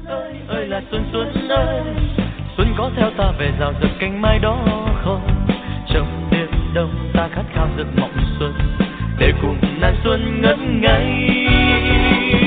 ơi ơi là xuân xuân ơi, xuân có theo ta về rào rực cánh mai đó không? Trong đêm đông ta khát khao giấc mộng xuân để cùng nan xuân ngất ngây.